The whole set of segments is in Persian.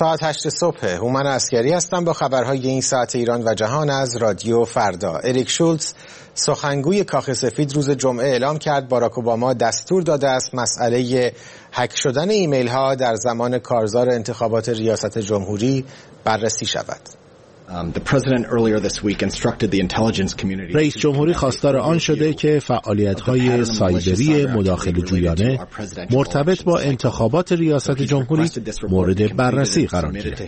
ساعت 8 صبح هومن عسکری هستم با خبرهای این ساعت ایران و جهان از رادیو فردا. اریک شولتز سخنگوی کاخ سفید روز جمعه اعلام کرد باراک اوباما دستور داده است مسئله هک شدن ایمیل ها در زمان کارزار انتخابات ریاست جمهوری بررسی شود. رئیس جمهوری خواستار آن شده که فعالیت‌های سایبری مداخله جویانه مرتبط با انتخابات ریاست جمهوری مورد بررسی قرار گیرد.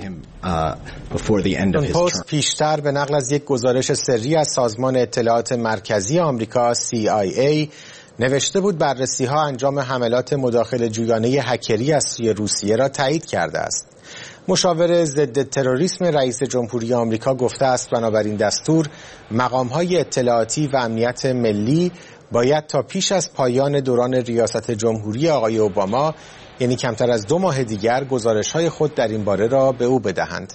پست پیشتر به نقل از یک گزارش سری از سازمان اطلاعات مرکزی آمریکا CIA نوشته بود بررسی‌ها انجام حملات مداخله جویانه هکری از سوی روسیه را تایید کرده است. مشاور ضد تروریسم رئیس جمهوری آمریکا گفته است بنابراین دستور مقام‌های اطلاعاتی و امنیت ملی باید تا پیش از پایان دوران ریاست جمهوری آقای اوباما، یعنی کمتر از 2 ماه دیگر، گزارش‌های خود در این باره را به او بدهند.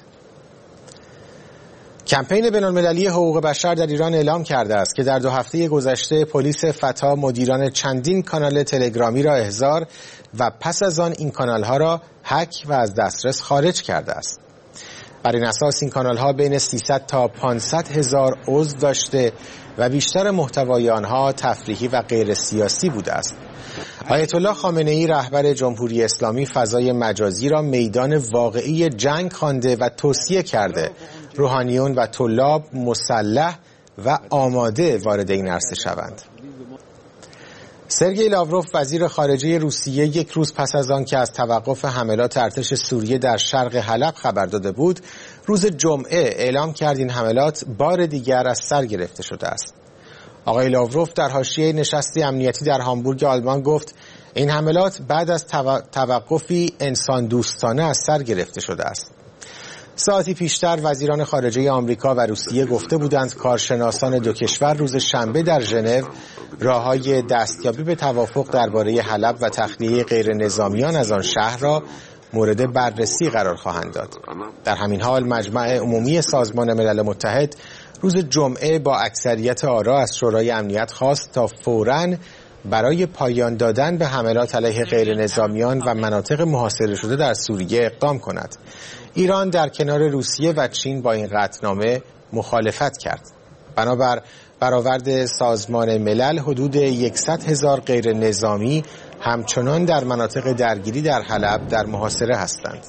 کمپین بین‌المللی حقوق بشر در ایران اعلام کرده است که در 2 هفته گذشته پلیس فتا مدیران چندین کانال تلگرامی را احضار و پس از آن این کانال‌ها را هک و از دسترس خارج کرده است. بر این اساس این کانال‌ها بین 300 تا 500 هزار عضو داشته و بیشتر محتوای آنها تفریحی و غیر سیاسی بوده است. آیت الله خامنه‌ای رهبر جمهوری اسلامی فضای مجازی را میدان واقعی جنگ خوانده و توصیه کرده روحانیون و طلاب مسلح و آماده وارد این عرصه شوند. سرگئی لاوروف وزیر خارجه روسیه 1 روز پس از آن که از توقف حملات ارتش سوریه در شرق حلب خبر داده بود، روز جمعه اعلام کرد این حملات بار دیگر از سر گرفته شده است. آقای لاوروف در حاشیه نشستی امنیتی در هامبورگ آلمان گفت این حملات بعد از توقفی انسان دوستانه از سر گرفته شده است. ساعتی پیشتر وزیران خارجه آمریکا و روسیه گفته بودند کارشناسان 2 کشور روز شنبه در ژنو راه‌های دستیابی به توافق درباره حلب و تخلیه غیر نظامیان از آن شهر را مورد بررسی قرار خواهند داد. در همین حال مجمع عمومی سازمان ملل متحد روز جمعه با اکثریت آرا از شورای امنیت خواست تا فوراً برای پایان دادن به حملات علیه غیر نظامیان و مناطق محاصره شده در سوریه اقدام کند. ایران در کنار روسیه و چین با این قطعنامه مخالفت کرد. بنابر برآورد سازمان ملل حدود 100,000 غیر نظامی همچنان در مناطق درگیری در حلب در محاصره هستند.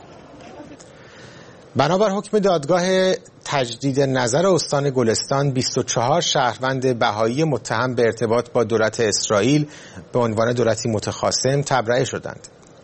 بنابر حکم دادگاه تجدید نظر استان گلستان 24 شهروند بهایی متهم به ارتباط با دولت اسرائیل به عنوان دولتی متخاصم تبرئه شدند.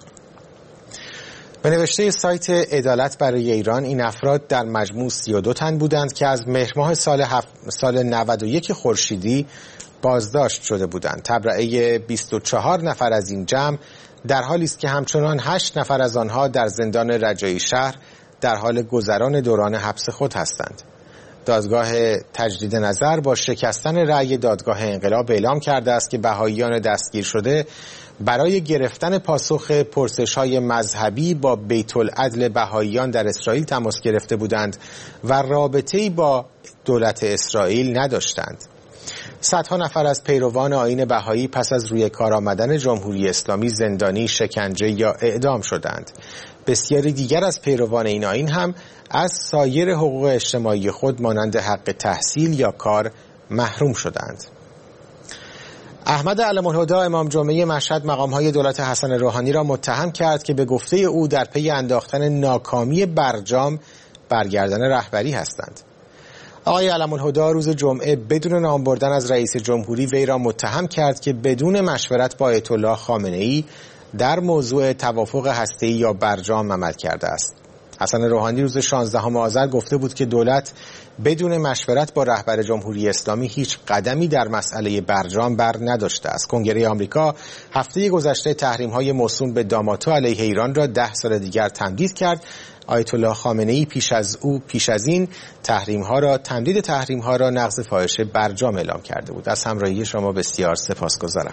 به نوشته سایت عدالت برای ایران این افراد در مجموع 32 تن بودند که از مهر ماه سال 91 خورشیدی بازداشت شده بودند. تبرئه 24 نفر از این جمع در حالی است که همچنان 8 نفر از آنها در زندان رجایی شهر در حال گذران دوران حبس خود هستند. دادگاه تجدید نظر با شکستن رأی دادگاه انقلاب اعلام کرده است که بهائیان دستگیر شده برای گرفتن پاسخ پرسش‌های مذهبی با بیت العدل بهائیان در اسرائیل تماس گرفته بودند و رابطه‌ای با دولت اسرائیل نداشتند. صدها نفر از پیروان آیین بهایی پس از روی کار آمدن جمهوری اسلامی زندانی، شکنجه یا اعدام شدند. بسیاری دیگر از پیروان این آیین هم از سایر حقوق اجتماعی خود مانند حق تحصیل یا کار محروم شدند. احمد علم الهدی امام جمعه مشهد مقام‌های دولت حسن روحانی را متهم کرد که به گفته او در پی انداختن ناکامی برجام برگردان رهبری هستند. آقای علم الهدی روز جمعه بدون نام بردن از رئیس جمهوری وی را متهم کرد که بدون مشورت با آیت الله خامنه‌ای در موضوع توافق هسته‌ای یا برجام عمل کرده است. حسن روحانی روز 16 آذر گفته بود که دولت بدون مشورت با رهبر جمهوری اسلامی هیچ قدمی در مسئله برجام بر نداشته است. کنگره آمریکا هفته گذشته تحریم‌های موسوم به داماتو علیه ایران را 10 سال دیگر تمدید کرد. آیت الله خامنه‌ای پیش از این تمدید تحریم‌ها را نقض فاحشه برجام اعلام کرده بود. از همراهی شما بسیار سپاسگزارم.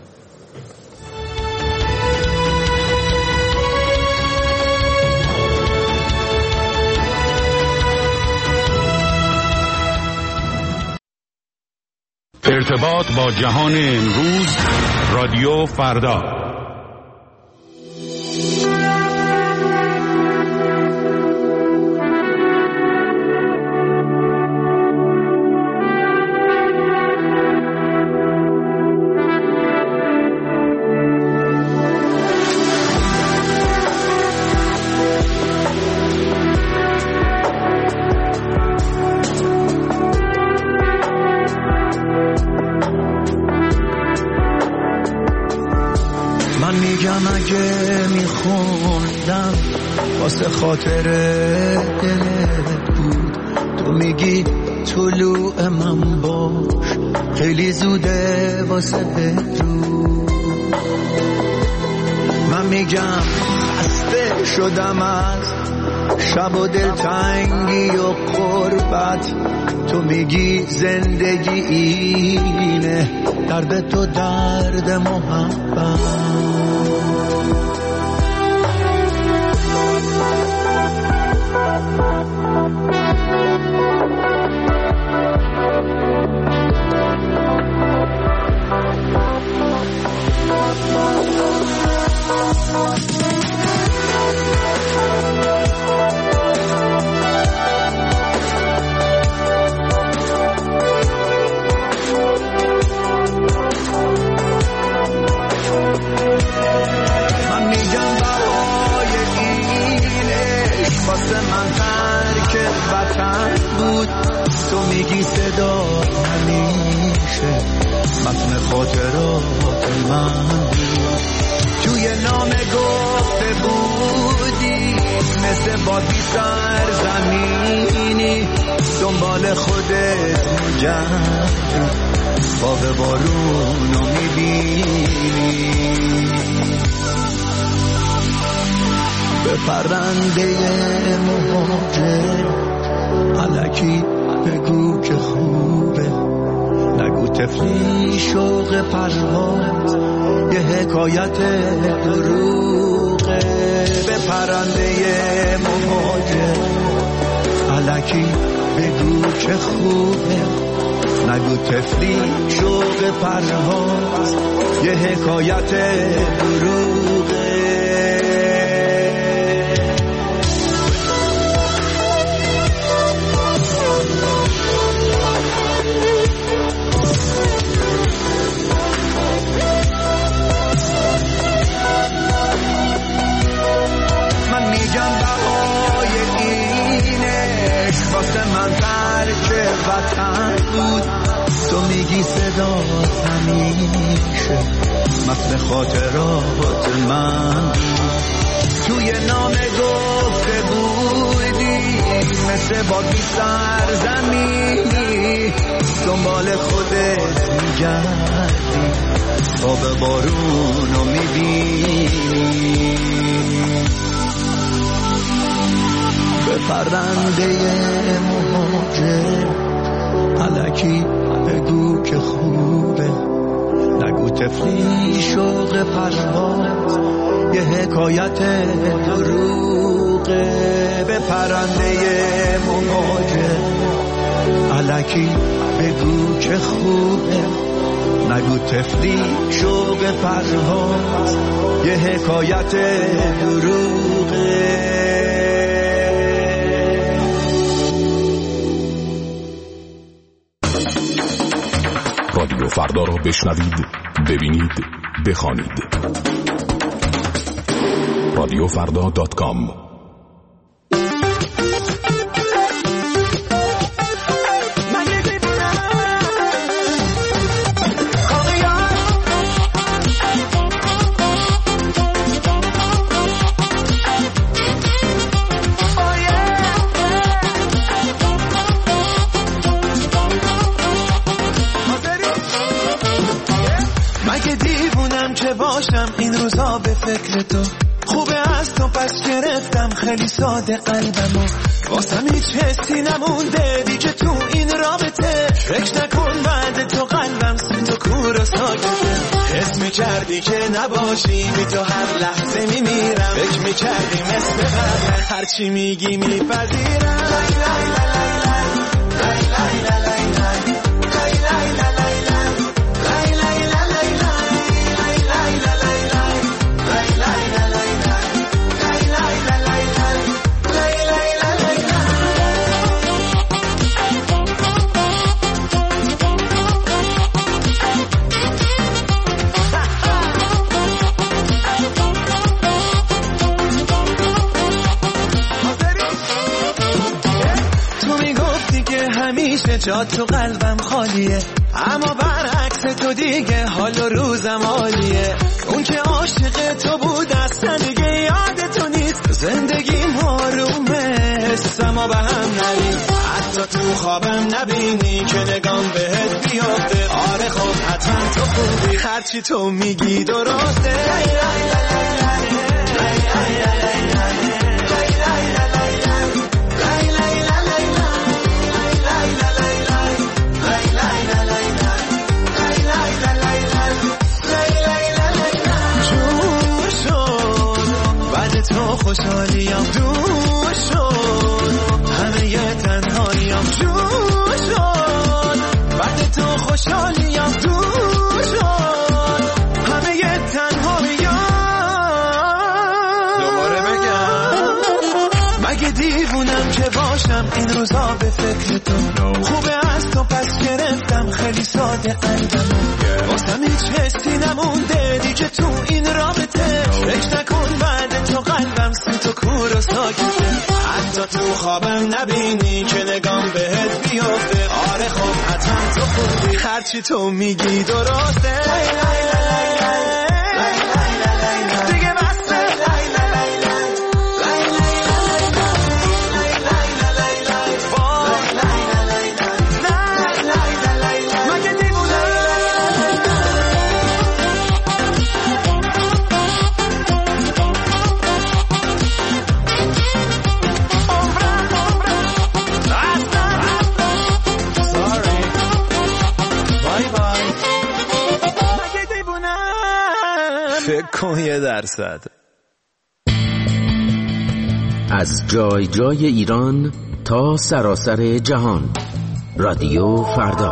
ارتباط با جهان امروز، رادیو فردا. خوندم واسه خاطر دلت بود. تو میگی طلوع من باش خیلی زوده واسه بدرود. من میگم خسته شدم از شب و دلتنگی و قربت. تو میگی زندگی اینه درد تو درد محبت. تو میگی صدا همیشه متن خاطرات من. توی نامه گفته بودی مثل بادی سرزمینی دنبال خودت میگردی خواب بارونو میبینی. به پرنده مهاجر الکی بگو که خوبه، نگو تفلی شوق پرواز یه حکایت دروغه. به پرنده مهاجر الکی بگو که خوبه، نگو تفلی شوق پرواز یه حکایت دروغه. من ترک وطن بود، تو میگی صدا همیشه متن خاطرات من. توی نامه گفته بودی مثل بادی سرزمینی دنبال خودت میگردی خواب بارونو میبینی. به پرنده مهاجر الکی بگو که خوبه، نگو تفلی شوق پرواز یه حکایت دروغه. به پرنده مهاجر الکی بگو که خوبه، نگو تفلی شوق پرواز یه حکایت دروغه. رادیو فردا را بشنوید، ببینید، بخوانید. رادیوفردا.com. این روزا به فکر تو خوبه از تو پس گرفتم خیلی ساده قلبمو واسم هیچ حسی نمونده دیگه تو این رابطه. فکر نکن بعد تو قلبم سوت و کور و ساکته. حس میکردی که نباشی بی تو هر لحظه میمیرم. فکر میکردی مثل قبل هرچی میگی میپذیرم. لای لای لای لای لای لای لای جا تو قلبم خالیه، اما برعکس تو دیگه حال و روزم عالیه. اون که عاشق تو بود اصلا دیگه زندگیم آرومه، حسم به هم نریم، حتی تو خوابم نبینی که نگام بهت بیافته. آره خب حتما تو خوبی، هرچی تو میگی درسته. خوشحالیم دور شد، همه یه تنهاییم جور شد. بعد تو خوشحالیم دور شد، همه یه تنهاییم. دوباره مگه دیوونم که باشم این روزا به فکر تو. خوبه از تو پس گرفتم خیلی ساده قلبمو، واسم هیچ حسی نمونده دیگه تو این رابطه. فکر نکن بعد تو قلبم تو کور و ساکته، حتی تو خوابم نبینی که نگام بهت بیافته. آره خب حتما تو خوبی، هرچی تو میگی درسته. دیگه بسته. مگه دیوونه کن 1%. از جای جای ایران تا سراسر جهان، رادیو فردا.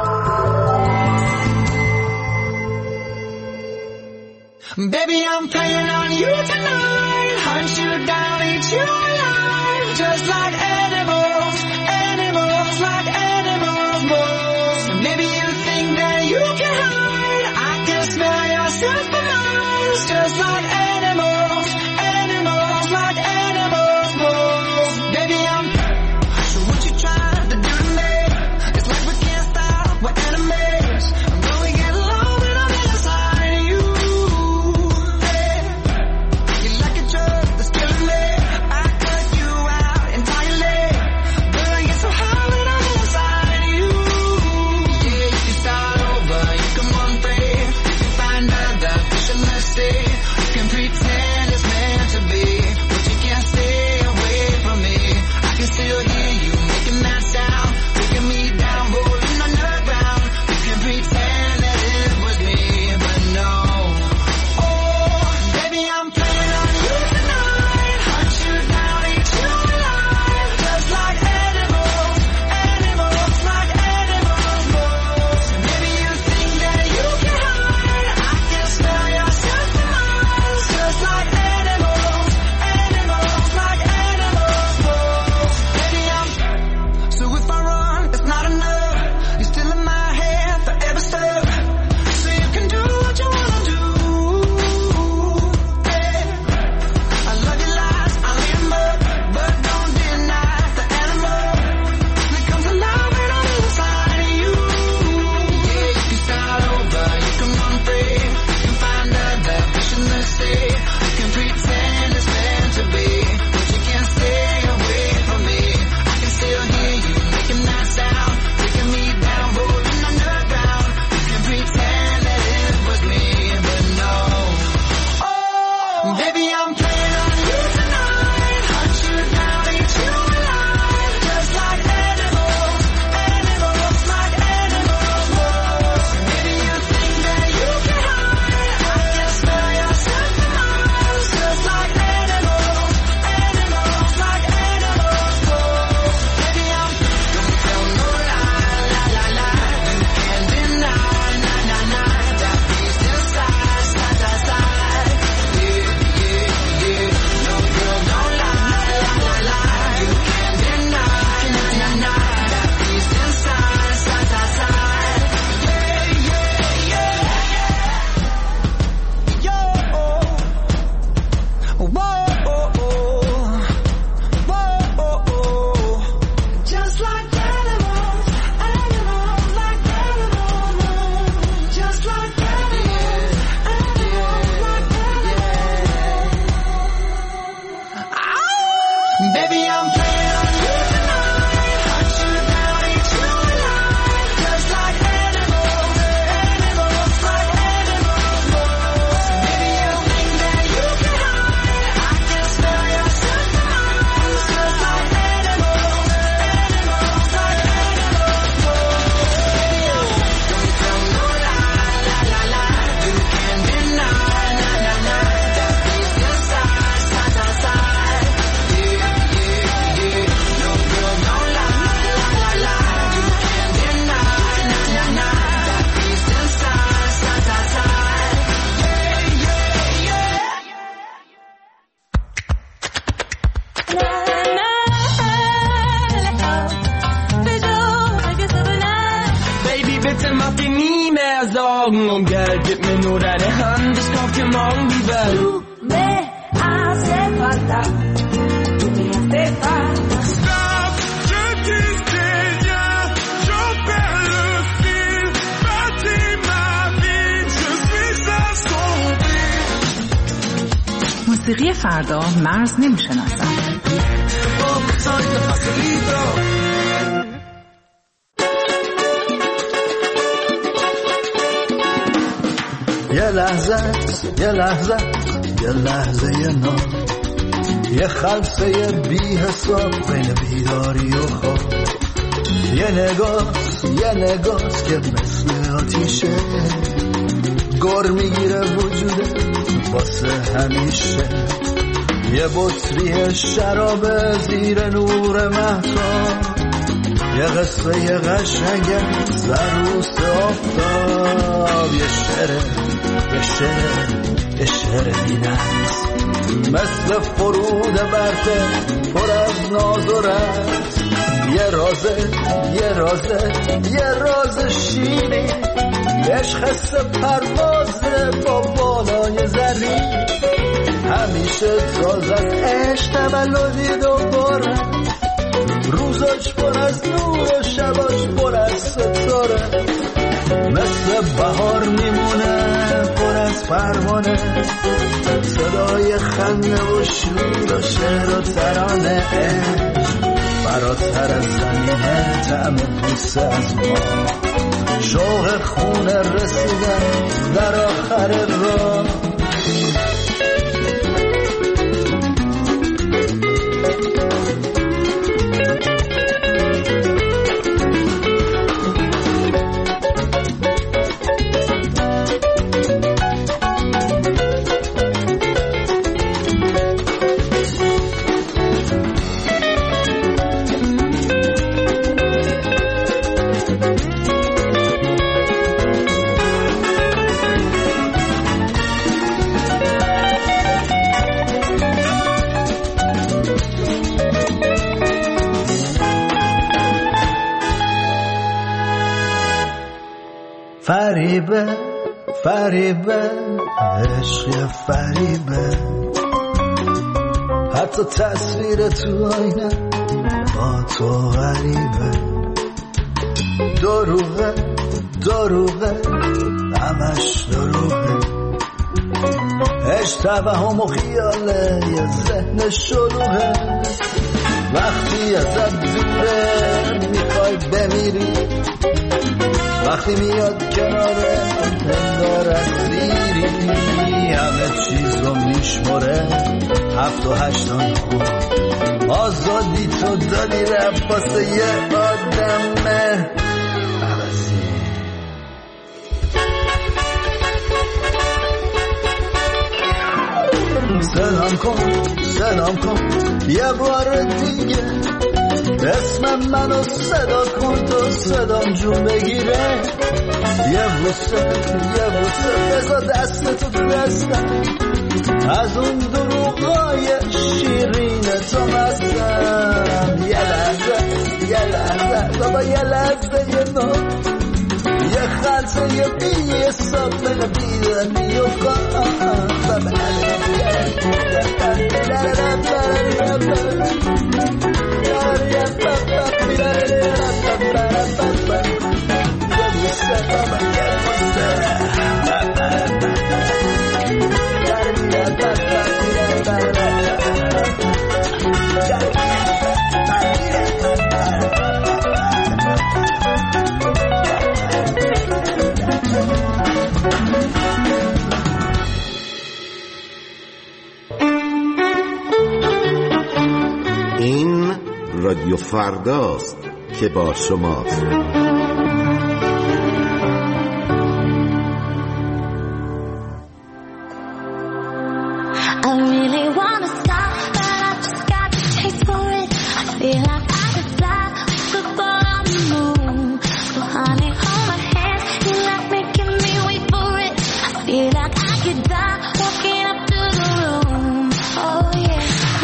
Baby, I'm playing on you tonight. Hunt you down, eat you alive. Just like animals, animals, like animals, moles. Maybe you think that you can hide. I can smell yourself for miles. Just like animals, animals, like animals, moles. Baby, so what you trying to do to me? It's like we can't stop, we're enemies. But we get along when I'm inside you. Hey, you're like a drug that's killing me. I cut you out entirely. Baby, bitte mach dir nie mehr Sorgen um Geld. Gib mir nur deine Hand, ich kauf dir morgen die Welt. Du me hace falta, du me hace falta. Stop, je dis rien, je perds le fil. Bâtis ma vie, je suis assombri. موسیقی فردا مرز نمیشناسد. یه لحظه نام، یه خلصه بی حساب بین بیداری و خواب، یه نگاه که مثل آتیشه گر میگیره وجوده واسه همیشه، یه بطری شراب زیر نور مهتاب، یه قصه قشنگ سروس آفتاب، یه شعر بی‌نقص مثل فرود برده پر از ناز و رقص، یه راز شیرین، عشق حس پروازه با بالای زرین، همیشه تازه عشق تولدی دوباره، روزاش پر از نور و شباش پر از ستاره، مثل بهار میمونه پر از پروانه، صدای خنده و شور و شعر و ترانه، فراتر از زمینه طعم بوسه از ما، شوق خونه رسیدن در آخر راه. فریبه عشق فریبه، حتی تصویر تو آینه با تو غریبه، دروغه همش دروغه، عشق توهم و خیاله یه ذهن شلوغه، وقتی ازت دوره میخوای بمیری، وقتی میاد کناره انگار اسیری، همه چیزو میشمره 7 و 8 خوب، آزادی تو دادی رفت واسه یه آدم عوضی. سلام کن یه بار دیگه، اسم منو صدا کن تو صدام جون بگیره، یه بوسه بذار دستتو تو دستم، از اون دروغای شیرین تو مستم، یه لحظه بابا یه لحظه یه نام، یه خلصه یه بی حساب من بیدنی و این رادیو فرداست که با شماست.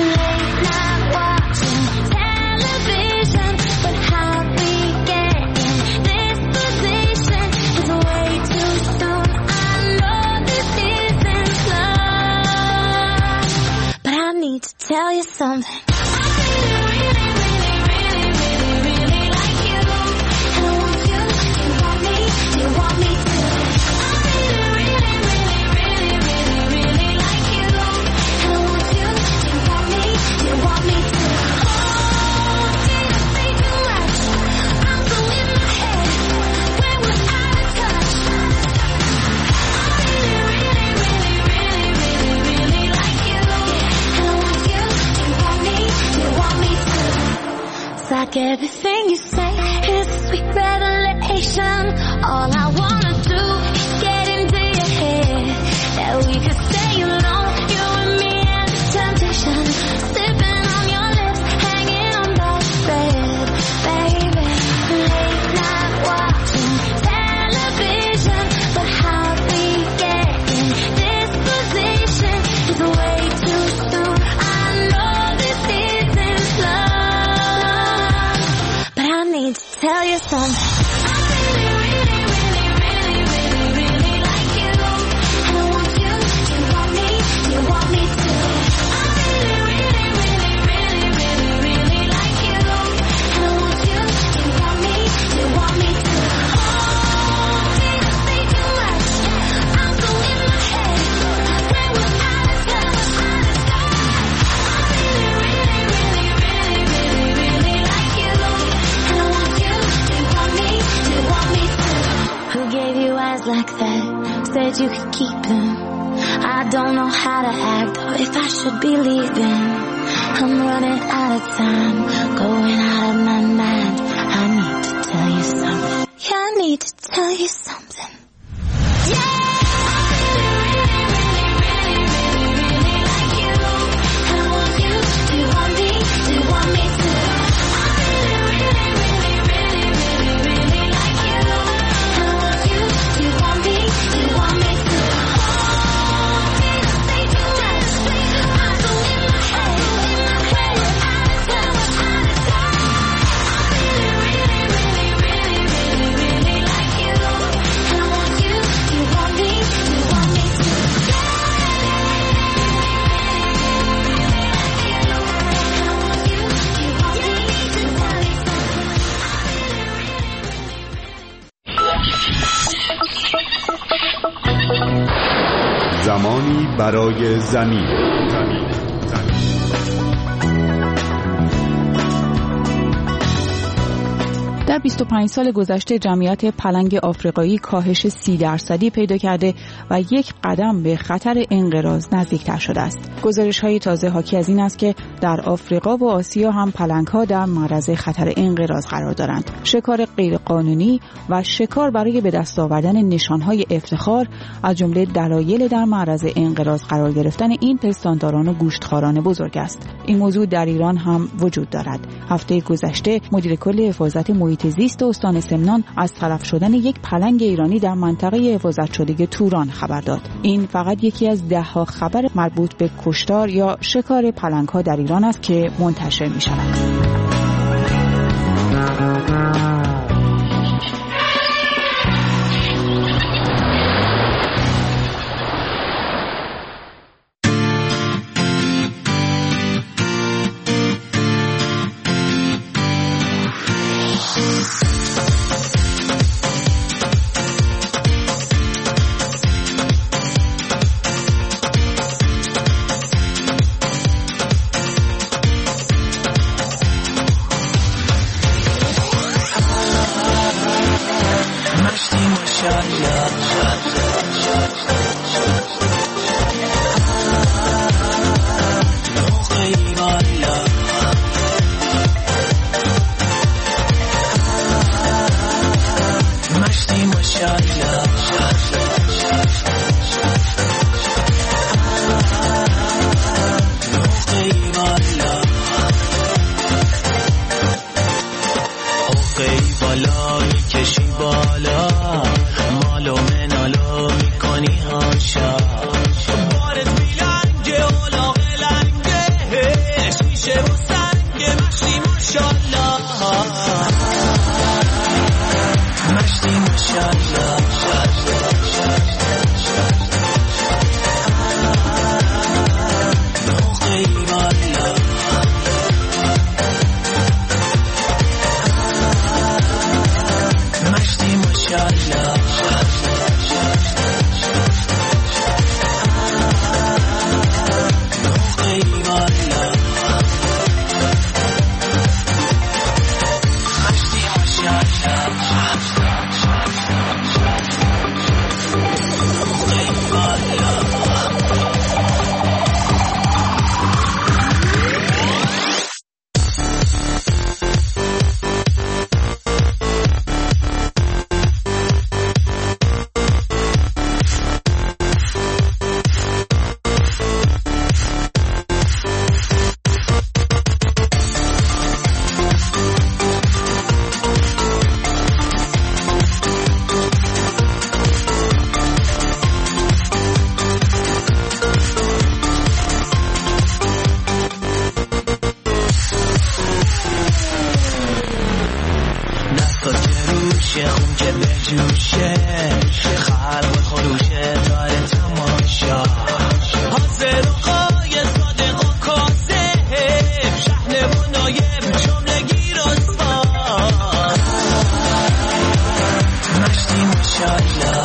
Late night watching television, but how we getting something. Like everything you say is a sweet revelation. All I wanna do is get into your head. That we could stay alone, you and me and the temptation. Sipping on your lips, hanging on by a thread. Baby, late night watching television. But how we get in this position is way too soon. I know this isn't love, but I need to tell you something. Like that, said you could keep them. I don't know how to act or if I should be leaving. I'm running out of time, going out of my mind. I need to tell you something. Yeah, I need to tell you something. Yeah! زمانی برای زمین. در 25 سال گذشته جمعیت پلنگ آفریقایی کاهش 30% پیدا کرده و یک قدم به خطر انقراض نزدیکتر شده است. گزارش‌های تازه حاکی از این است که در آفریقا و آسیا هم پلنگ‌ها در معرض خطر انقراض قرار دارند. شکار غیرقانونی و شکار برای به دست آوردن نشان‌های افتخار از جمله دلایل در معرض انقراض قرار گرفتن این پستانداران و گوشتخواران بزرگ است. این موضوع در ایران هم وجود دارد. هفته گذشته مدیر کل حفاظت محیط زیست استان سمنان از تلف شدن یک پلنگ ایرانی در منطقه حفاظت شده توران خبر داد. این فقط یکی از ده‌ها خبر مربوط به کشتار یا شکار پلنگ‌ها در ایران است که منتشر می‌شود. مشتی ماشاءالله خلق خروشه داره تماشا حاضر و قایل صادق و کاذب شحنه و نایب جملگی رسوا مشتی ماشاءالله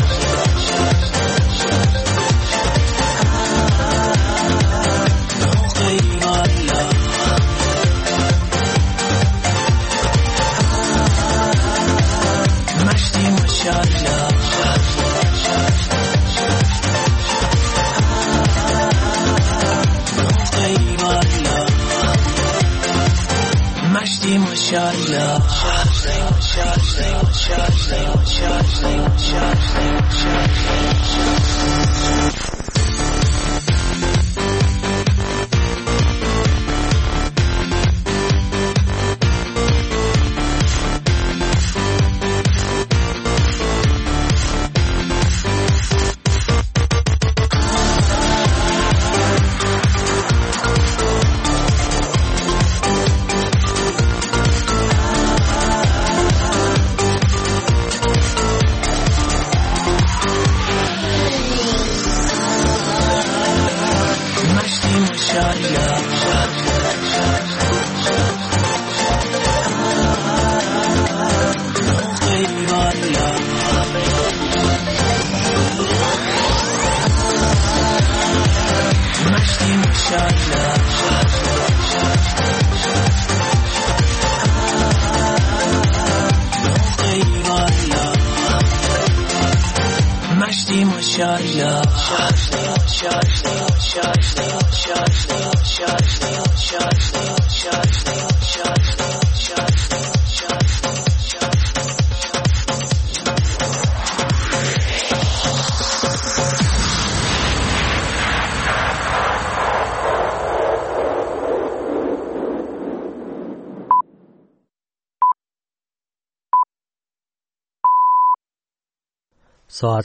ساعت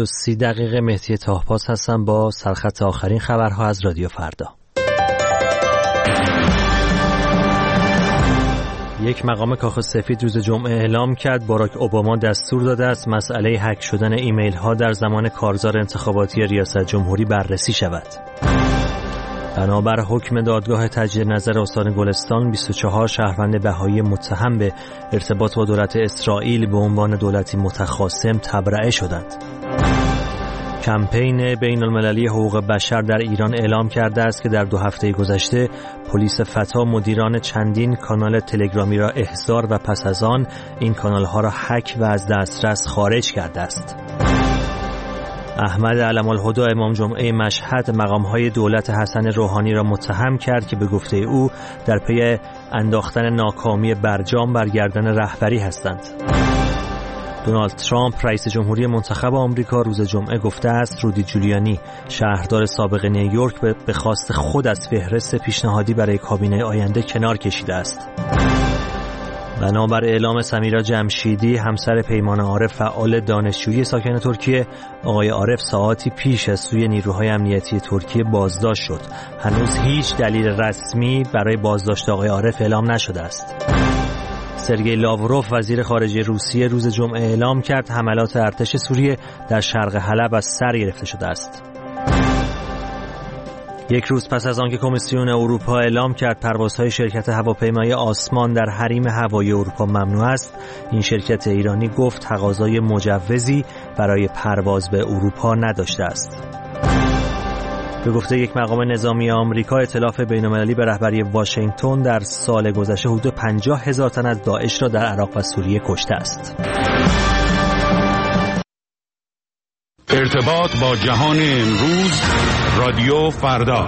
8:30 مهدی تاهپاس هستم با سرخط آخرین خبرها از رادیو فردا. یک مقام کاخ سفید روز جمعه اعلام کرد باراک اوباما دستور داده است مسئله هک شدن ایمیل ها در زمان کارزار انتخاباتی ریاست جمهوری بررسی شود. بنابر حکم دادگاه تجدید نظر استان گلستان 24 شهروند بهایی متهم به ارتباط با دولت اسرائیل به عنوان دولتی متخاصم تبرئه شدند. کمپین بین المللی حقوق بشر در ایران اعلام کرده است که در 2 هفته گذشته پلیس فتا مدیران چندین کانال تلگرامی را احضار و پس از آن این کانال‌ها را هک و از دسترس خارج کرده است. احمد علم الهدی امام جمعه مشهد مقام‌های دولت حسن روحانی را متهم کرد که به گفته او در پی انداختن ناکامی برجام بر گردن رهبری هستند. دونالد ترامپ رئیس جمهوری منتخب آمریکا روز جمعه گفته است رودی جولیانی شهردار سابق نیویورک به خواست خود از فهرست پیشنهادی برای کابینه آینده کنار کشیده است. بنابر اعلام سمیرا جمشیدی همسر پیمان عارف فعال دانشجویی ساکن ترکیه، آقای عارف ساعاتی پیش از سوی نیروهای امنیتی ترکیه بازداشت شد. هنوز هیچ دلیل رسمی برای بازداشت آقای عارف اعلام نشده است. سرگئی لاوروف وزیر خارجه روسیه روز جمعه اعلام کرد حملات ارتش سوریه در شرق حلب از سر گرفته شده است. یک روز پس از آنکه کمیسیون اروپا اعلام کرد پروازهای شرکت هواپیمای آسمان در حریم هوایی اروپا ممنوع است، این شرکت ایرانی گفت تقاضای مجوزی برای پرواز به اروپا نداشته است. به گفته یک مقام نظامی آمریکا، ائتلاف بین‌المللی به رهبری واشنگتن در سال گذشته حدود 50,000 تن از داعش را در عراق و سوریه کشته است. ارتباط با جهان امروز رادیو فردا.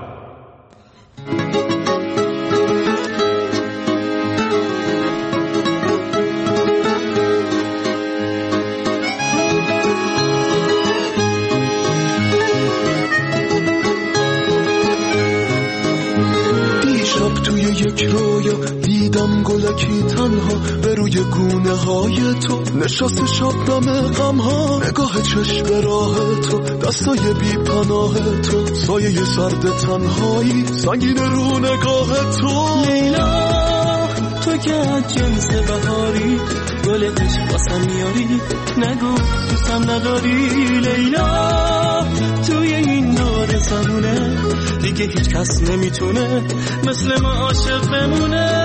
یک رویا دیدم گلکی تنها به روی گونه های تو نشست شبنم غم ها، نگاه چشم به راه تو، دستای بی پناه تو، سایه سرد تنهایی سنگین رو نگاه تو. لیلا تو که از جنس بهاری گل عشق واسم میاری نگو دوستم نداری لیلا توی این دور زمونه دیگه هیچ کس نمیتونه مثل ما عاشق بمونه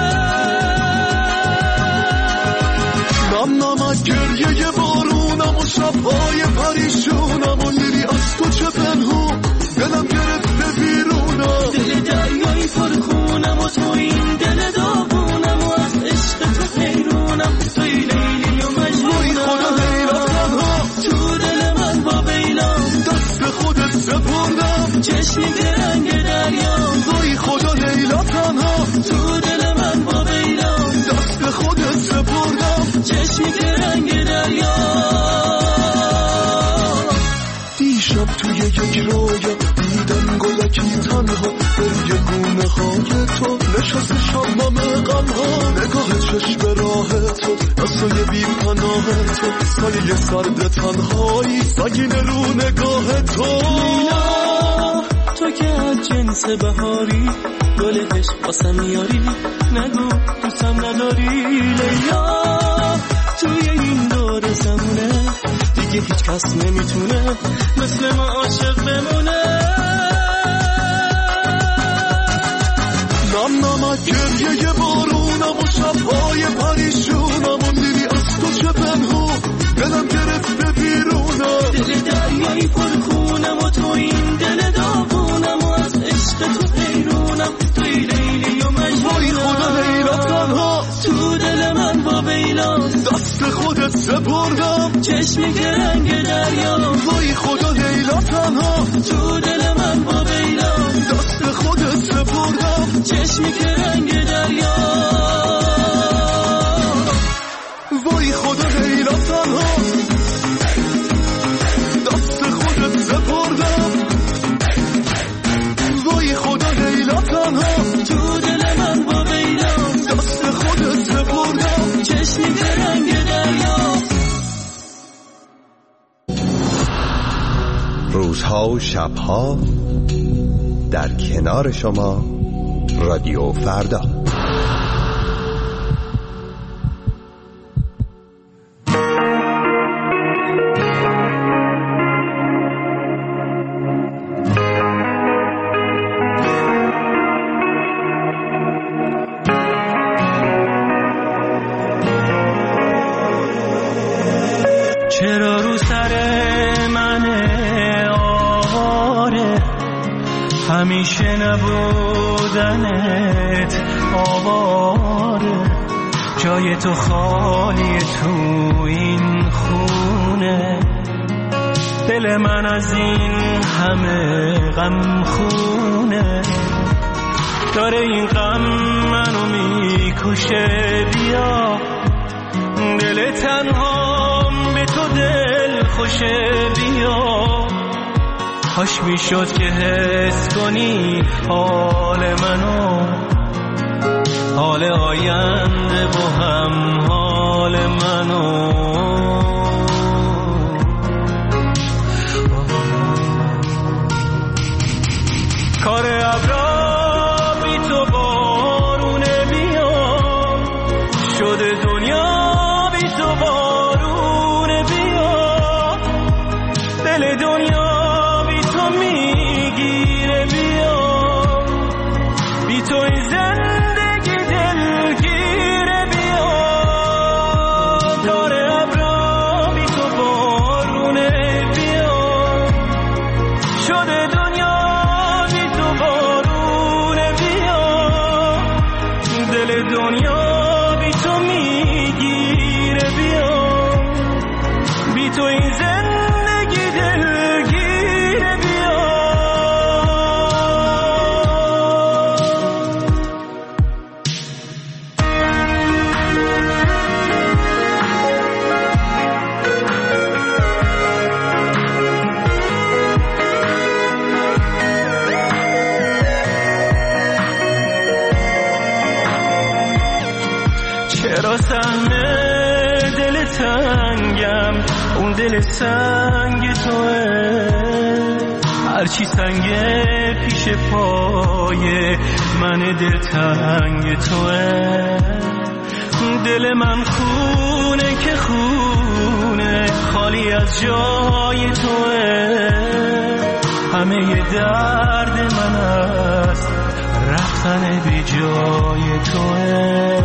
نام گریه بارونم و شبهای پریشونم و لیلی از تو چه پنهون دلم گرفته بیرونم دل دریایی پرخونم و تو این دل داغونم و از عشق تو حیرونم توی لیلی و مجنونم خدا لیلا تنها تو دل من با بیلام دست خودت سپردم چشمی که رنگ دریام وای خدا لیلا تنها تو دل من با بیلام دست خودت سپردم چشمی که رنگ دریام دیشب توی یک رویا دیدم گلکی تنها روی گونه های تو نشست شبنم غم ها نگاه چشم راه تو نسای بی پناه تو سایه سرد تنهایی سگین رو نگاه تو لیلا تو که از جنس بهاری گل عشق واسم میاری نگو دوستم نداری لیلا توی این دور زمونه دیگه هیچ کس نمیتونه مثل ما عاشق بمونه نام گریه بارونم و شبهای پریشونم و لیلی از تو چه پنهون دلم گرفته بیرونم دل دریایی پرخونم و تو این دل داغونم و از عشق تو حیرونم توی لیلی و مجنونم خدا لیلا تنها تو دل من با بیلام دست خودت سپردم چشمی که رنگ دریام وای خدا لیلا تنها تو دل من با بیلام دست خودت سپردم چشمی که رنگ دریام وای خدا لیلا تنها دست خودت سپردم وای خدا لیلا تنها تو دل من با بیلام دست خودت سپردم چشمی که رنگ دریام روزها و شبها در کنار شما رادیو فردا. چرا رو سر من آواره همیشه نبودنت آواره جای تو خالیه تو این خونه دل من از این همه غم خونه داره این غم منو میکشه بیا دل تنهام به تو دل خوشه بیا کاش میشد که حس کنی حال منو حال آینده با هم حال منو کار ابرا بی تو بارونه بیا شده دنیا بی تو بارونه بیا دل دنیا بی تو میگیره بیا بی تو این زندگی دلگیره بیا کار ابرا بی تو بارونه بیا شده دنیا بی تو بارونه بیا دل دنیا بی تو میگیره بیا بی تو این زندگی دلگیره بیا چرا سهم دل تنگم اون دل سنگ توه هرچی سنگه پیش پای من دلتنگ توه. دل من خونه که خونه خالی از جای توه. همه درد من است رفتن بی جای توه.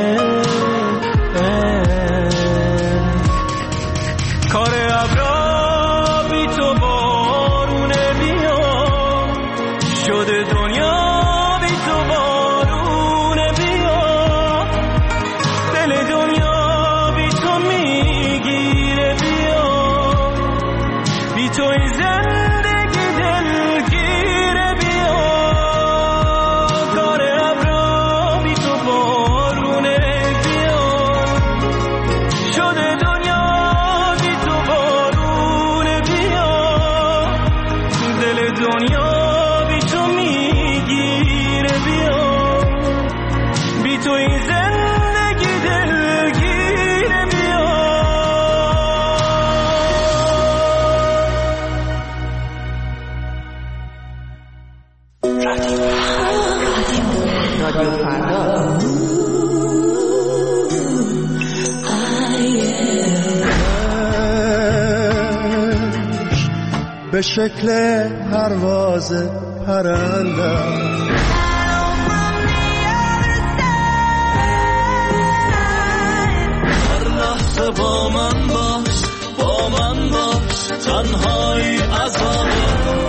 کار ابرا بی تو بارونه بیا، شده دنیا بی تو بارونه بیا. دل دنیا بی تو میگیره بیا، بی تو این زندگی دلگیره بیا. کار ابرا بی تو بارونه بیا، شده دنیا بی تو بارونه بیا. دل دنیا بی تو میگیره بیا، بی تو این زندگی دلگیره بیا. رادیو فردا. به شکل پرواز پرنده هر لحظه با من باش، با من باش، تنهایی عذابه.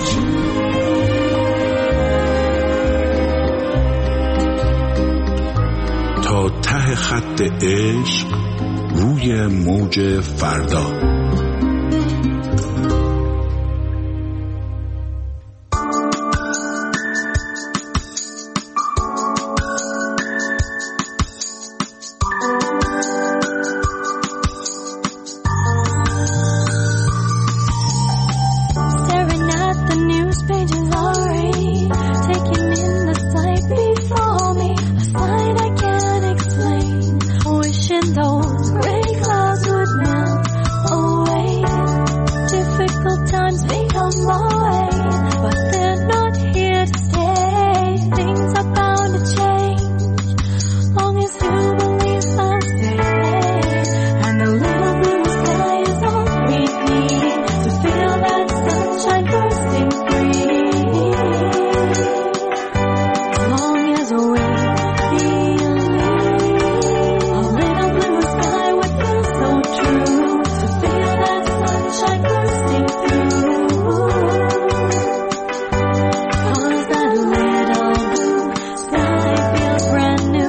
تا ته خط عشق روی موج فردا. Staring at the news pages all read, taking in the sight before me, a sight I can't explain, wishing those gray clouds would melt away. Difficult times become my way, but they're not here to stay. Things are bound to change, long as you believe I'll stay. And the little blue sky is all we need to feel that sunshine bursting free. As long as we believe, a little blue sky would feel so true to feel that sunshine bursting through. 'Cause that little blue sky feels brand new.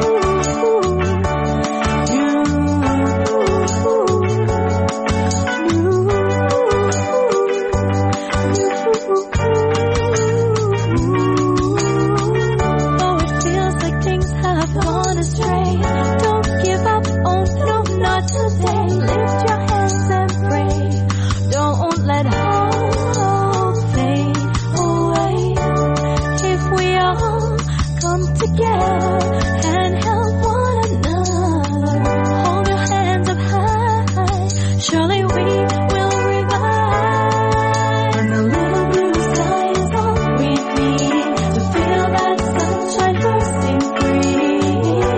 Though it feels like things have gone astray, don't give up, oh no, not today. Lift your hands and pray, don't let hope fade away. If we all come together and help one another, hold your hands up high, surely we will revive. And the little blue sky is all we need to feel that sunshine bursting free.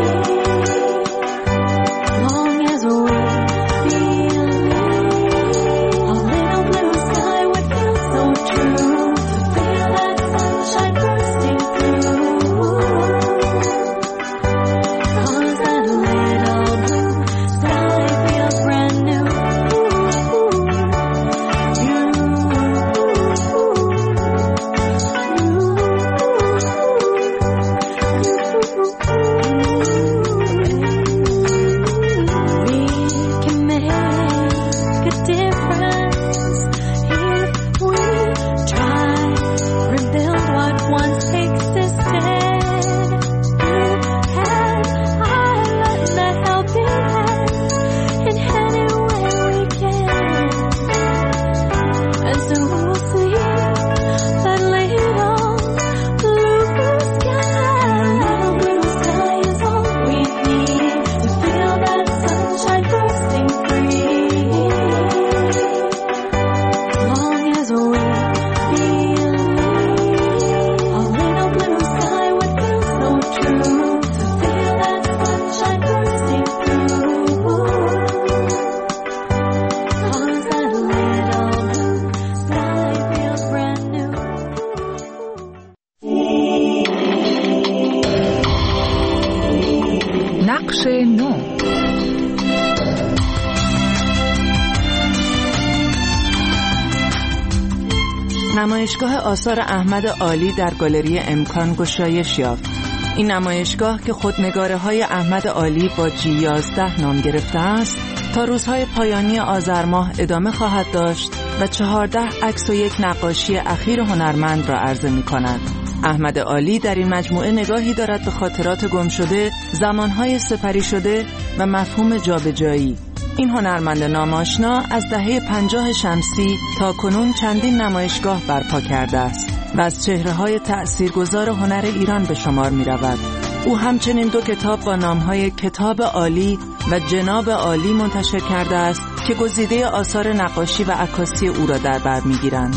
As long as we believe, a little blue sky would feel so true to feel that sunshine bursting through. 'Cause that little blue sky feels brand new. نمایشگاه آثار احمد عالی در گالری امکان گشایش یافت. این نمایشگاه که خودنگاره‌های احمد عالی با G11 نام گرفته است، تا روزهای پایانی آذر ماه ادامه خواهد داشت و 14 عکس و یک نقاشی اخیر هنرمند را عرضه می‌کند. احمد عالی در این مجموعه نگاهی دارد به خاطرات گم شده، زمانهای سپری شده و مفهوم جابجایی. این هنرمند ناماشنا از دهه 50 شمسی تا کنون چندین نمایشگاه برپا کرده است و از چهره‌های تأثیرگذار هنر ایران به شمار می‌رود. او همچنین 2 کتاب با نام‌های کتاب عالی و جناب عالی منتشر کرده است که گزیده آثار نقاشی و عکاسی او را در بر می‌گیرند.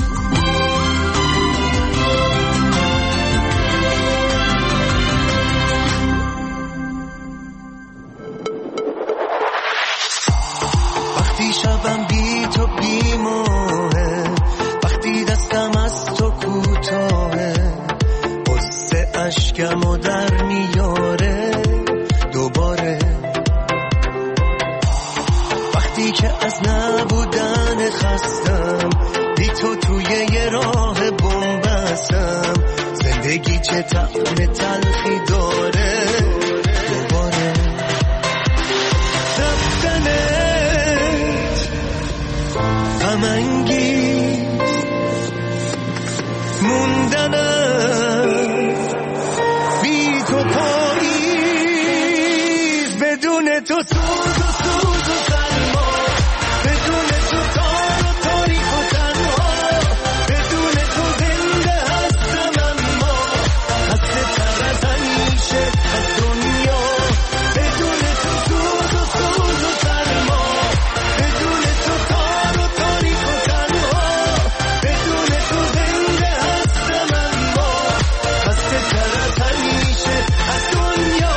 وقتی شبم بی تو بی ماهه، وقتی دستم از تو کوتاهه، قصه اشکمو در میاره دوباره. وقتی که از نبودن خستم، بی تو توی یه راه بنبستم، زندگی چه طعم تلخی داره دوباره. رفتنت غم‌انگیز، موندنم بی تو پاییز، بدون تو سوز و سوز و سرما، بدون تو تار و تاریک و تنها، بدون تو زنده هستم اما خسته تر از همیشه از دنیا. بدون تو سوز و سوز و سرما، بدون تو تار و تاریک و تنها، بدون تو زنده هستم اما خسته تر از همیشه از دنیا.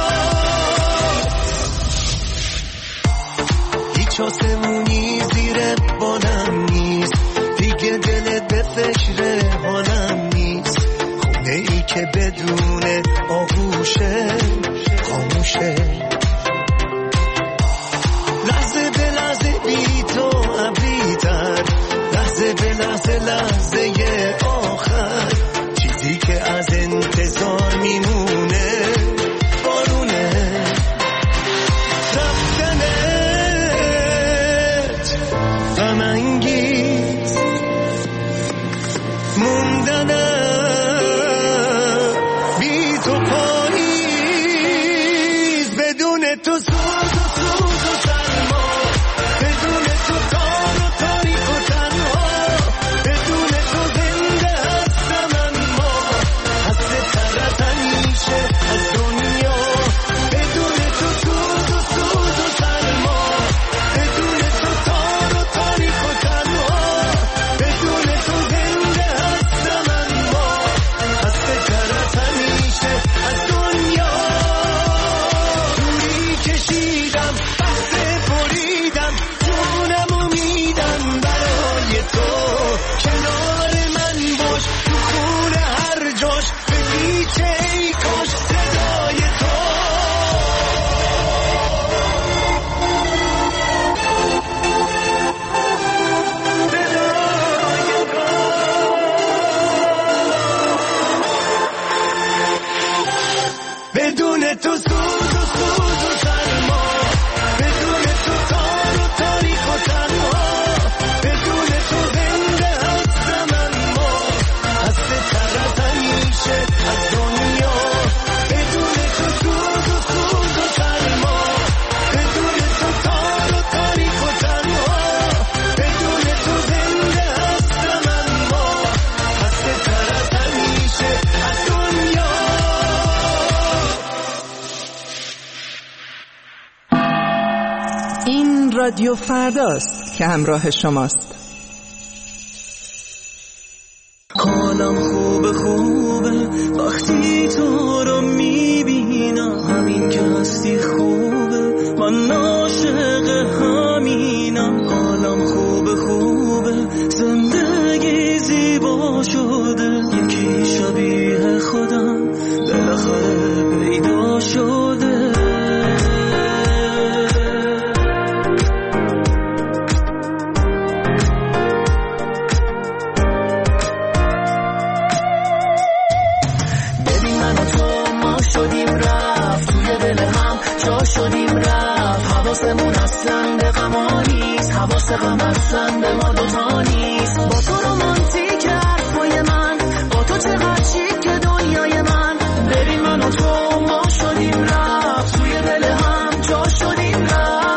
هیچ آسمونی زیر بالم نیست، دیگه دلت به فکر حالم نیست، خونه ای که بدون آغوشه خاموشه. لحظه به لحظه بی تو ابری‌تر، لحظه به لحظه لحظه آخر، چیزی که از انتظار میمونه بارونه. رفتنت غم‌انگیز، موندنم بی تو پاییز، بدون تو سوز و سوز و سرما، بدون تو تار و تاریک و تنها، بدون تو زنده هستم اما خسته تر از همیشه از دنیا. بدون تو سوز و سوز و سرما، بدون تو تار و تاریک و تنها، بدون تو زنده هستم اما خسته تر از همیشه از دنیا. دوری کشیدم، بحثه بریدم، جونمو میدم برای تو، کنار من باش تو خونه هر جاش، به پیچه ای کاش صدای تو. بدون تو سوز و سوز و سرما، بدون تو تار و تاریک و تنها، بدون تو زنده هستم اما خسته تر از همیشه از دنیا. بدون تو سوز و سوز و سرما، بدون تو تار و تاریک و تنها، بدون تو زنده هستم اما خسته تر از همیشه از دنیا. این رادیو فرداست که همراه شماست. حالم خوبه خوبه وقتی تو رو میبینم، همین که هستی خوبه، من عاشق همینم. حالم خوبه خوبه، زندگی زیبا شده، یکی شبیه خودم بالاخره پیدا شده. حواس غم اصلا به ما دوتا نیست. با تو رومانتیک حرفای من، با تو چقدر چیک که دنیای من. ببین من و تو ما شدیم رفت، توی دل هم جا شدیم رفت.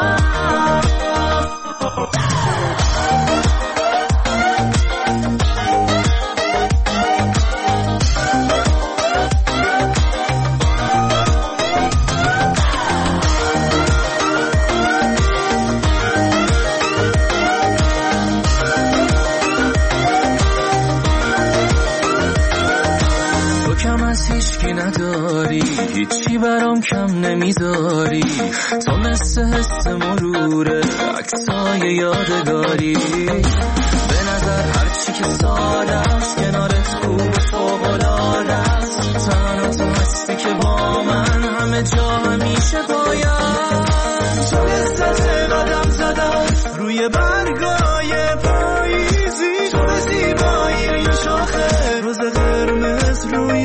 نداری هیچی برام کم نمیذاری، تو مثل حس مروره عکسای یادگاری. به نظر هرچی که ساده است کنارت خوب فوق‌العاده است. تنها تو هستی که با من همه جا همیشه باید. تو لذت قدم زدم روی برگای پاییزی، تو زیبایی یه شاخه روز قرمز روی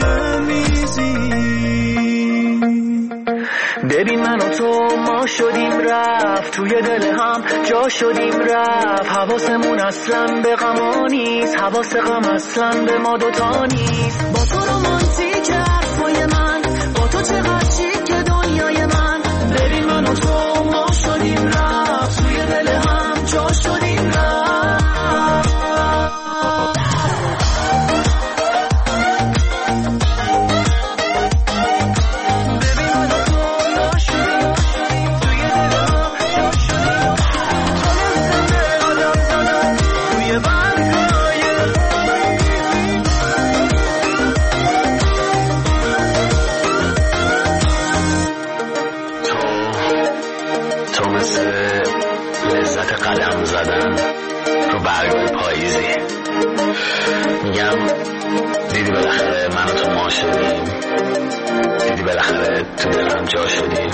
ببین من و تو ما شدیم رفت، توی دل هم جا شدیم رفت. حواسمون اصلا به غم نیست، حواس غم اصلا به ما دوتا نیست. با تو رومانتیک حرفای من، با تو چقدر چیک که دنیای من. ببین من و تو ما شدیم رفت، توی دل هم جا شدیم رفت. قدم زدن رو برگای پاییزی. میگم دیدی بالاخره من و تو ما شدیم، دیدی بالاخره تو دلم جا شدیم.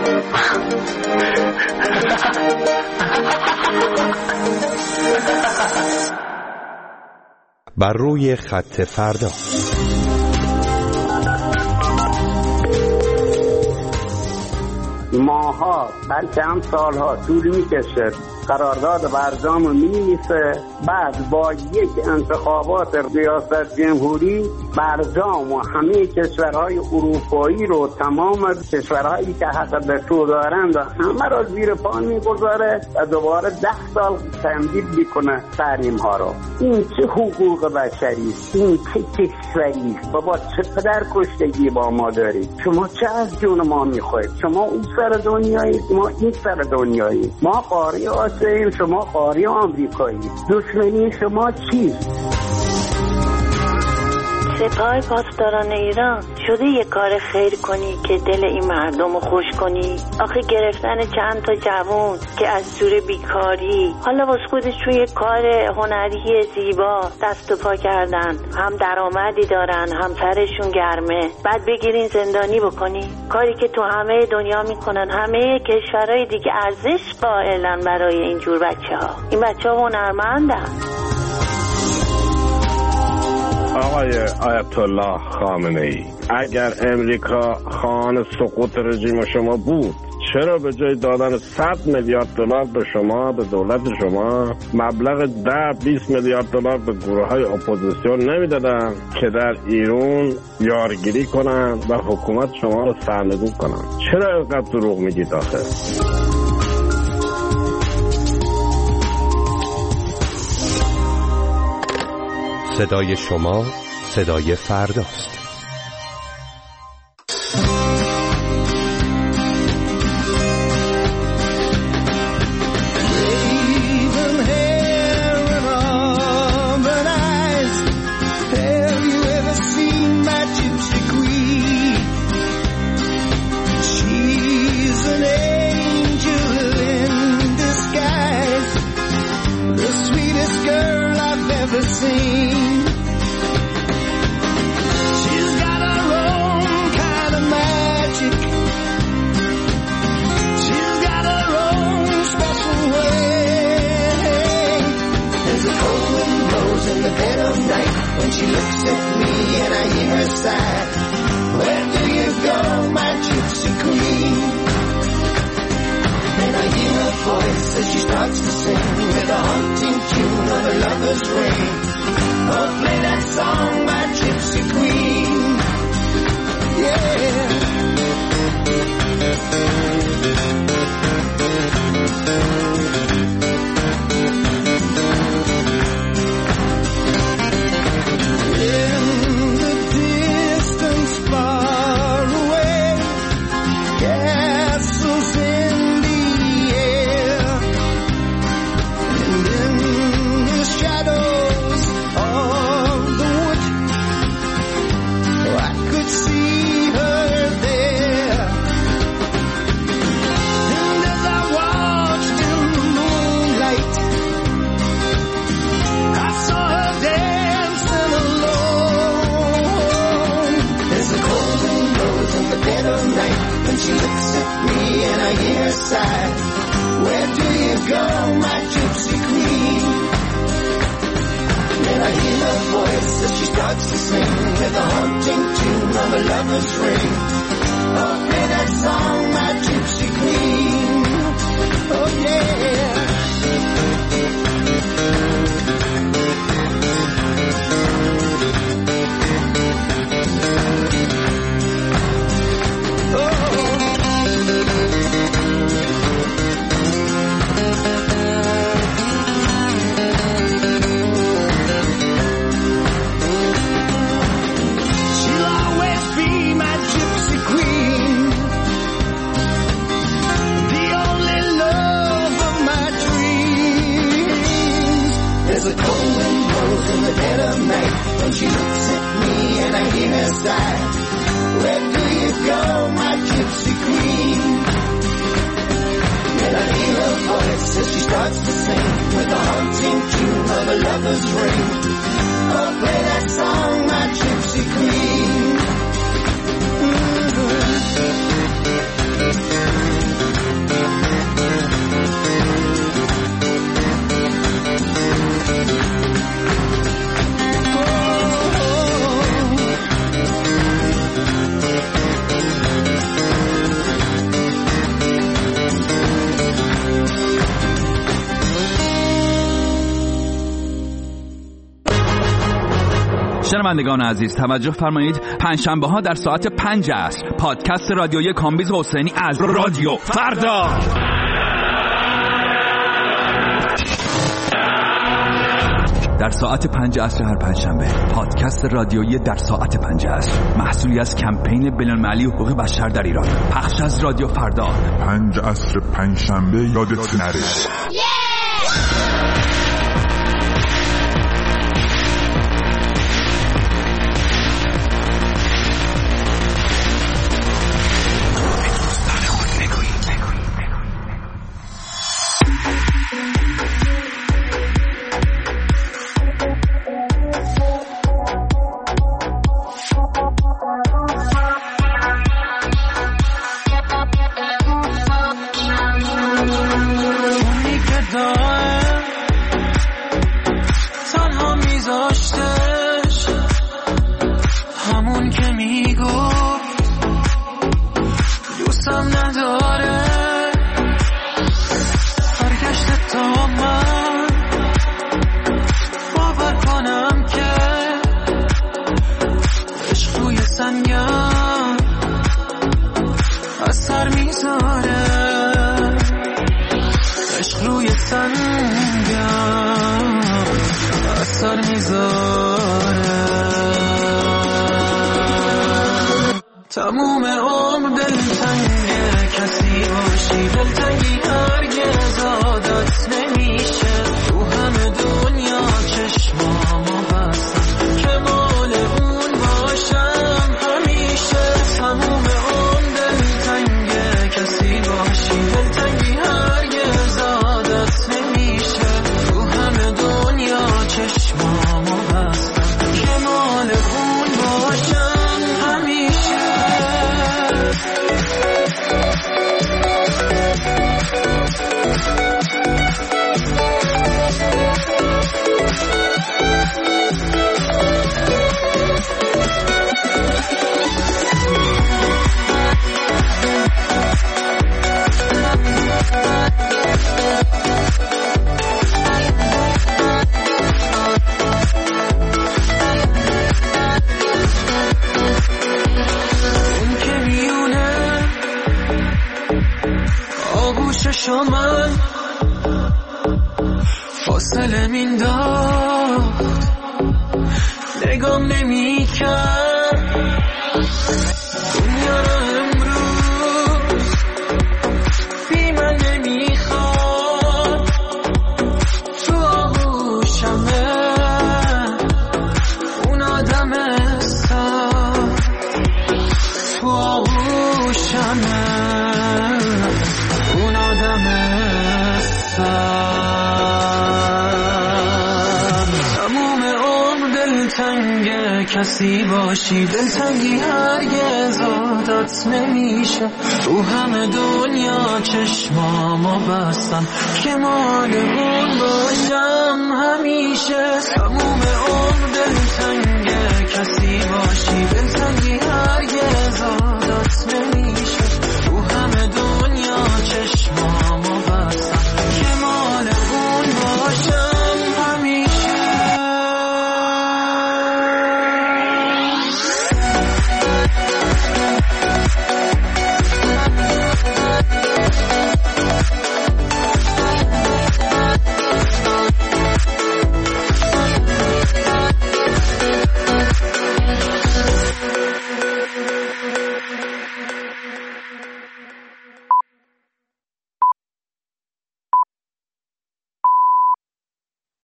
بر روی خط فردا. ماها بلکه هم سالها طول میکشه قرارداد برجام رو می‌نویسه، بعد با یک انتخابات ریاست جمهوری برجام و همه کشورهای اروپایی رو، تمام کشورهایی که حق وتو دارند و همه را زیر پا میگذاره و دوباره 10 سال تمدید میکنه تحریم ها رو. این چه حقوق بشری است؟ این چه کشوری است؟ بابا چه پدر کشتگی با ما دارید؟ شما چه از جون ما میخواید؟ شما اون سر دنیایید، ما این سر دنیایید. ما قاره آسیاییم، شما قاره آمریکایی. دشمنی شما چیست؟ سپاه پاسداران ایران شده یه کار خیر کنی که دل این مردم رو خوش کنی؟ آخه گرفتن چند تا جوون که از سور بیکاری حالا واسه خودشون یه کار هنری زیبا دست و پا کردن، هم درآمدی دارن هم سرشون گرمه، بعد بگیرین زندانی بکنی؟ کاری که تو همه دنیا میکنن، همه کشورهای دیگه ارزش قائلن برای اینجور بچه‌ها. این بچه‌ها هنرمندن. آقای آیت الله خامنه‌ای، اگر امریکا خواهان سقوط رژیم شما بود، چرا به جای دادن 100 میلیارد دلار به شما، به دولت شما، مبلغ 10-20 میلیارد دلار به گروه‌های اپوزیسیون نمیدادن که در ایران یارگیری کنن و حکومت شما رو سرنگون کنن؟ چرا اینقدر دروغ میگید آخه؟ صدای شما صدای فرداست. She looks at me and I hear her sigh. Where do you go, my gypsy queen? And I hear her voice as she starts to sing with a haunting tune of a lover's ring. Oh, play that song by Gypsy Queen. Yeah. She looks at me and I hear her sigh. Where do you go, my Gypsy Queen? Then I hear her voice as she starts to sing with a haunting tune of a lover's ring. Oh, play that song, my Gypsy Queen. Oh, yeah. When she looks at me and I hear her sigh, where do you go, my Gypsy Queen? Then I hear her voice as she starts to sing with a haunting tune of a lover's ring. Oh, play that song, my Gypsy Queen. شنوندگان عزیز توجه فرمایید، پنجشنبه ها در ساعت 5 عصر پادکست رادیویی کامبیز حسینی از رادیو فردا. در ساعت 5 عصر هر پنجشنبه پادکست رادیویی در ساعت 5 عصر، محصولی از کمپین بین‌المللی حقوق بشر در ایران، پخش از رادیو فردا. 5 عصر پنجشنبه یادت نره. تموم عمر دلتنگه کسی باشی دلتنگی هرگز عادت نمیشه تو همه دنیا چشمامو بستم که مال اون باشم همیشه تموم عمر دلتنگه کسی باشی دلتنگی هرگز عادت نمیشه تو همه دنیا چشمامو بستم که مال اون باشم همیشه فاصله مینداخت نگام نمی کرد دنیا رو امروز بی من نمیخواد تو آغوشمه اون آدم سر تو آغوشمه اون آدم سر تموم عمر دلتنگ کسی باشی دلتنگی هرگز عادت نمیشه تو همه دنیا چشمامو بستم که مال اون